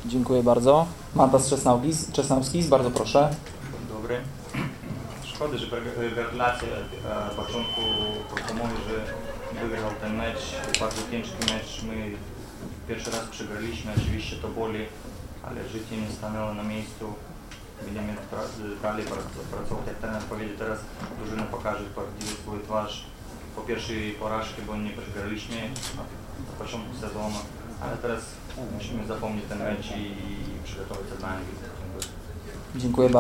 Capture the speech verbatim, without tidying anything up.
Dziękuję bardzo. Mantas Czesnauskis, Czesnauskis, bardzo proszę. Dobry. Szkoda, że gratulacje początku Komuni, że wygrał ten mecz, bardzo ciężki mecz. My pierwszy raz przegraliśmy, oczywiście to boli, ale życie nie stanęło na miejscu. Będziemy dalej pracować, jak trener powiedział, teraz drużyna pokaże prawdziwie swój twarz. Po pierwszej porażce, bo nie przegraliśmy na początku sezonu, ale teraz musimy zapomnieć ten mecz i przygotować się dla nich. Dziękuję bardzo.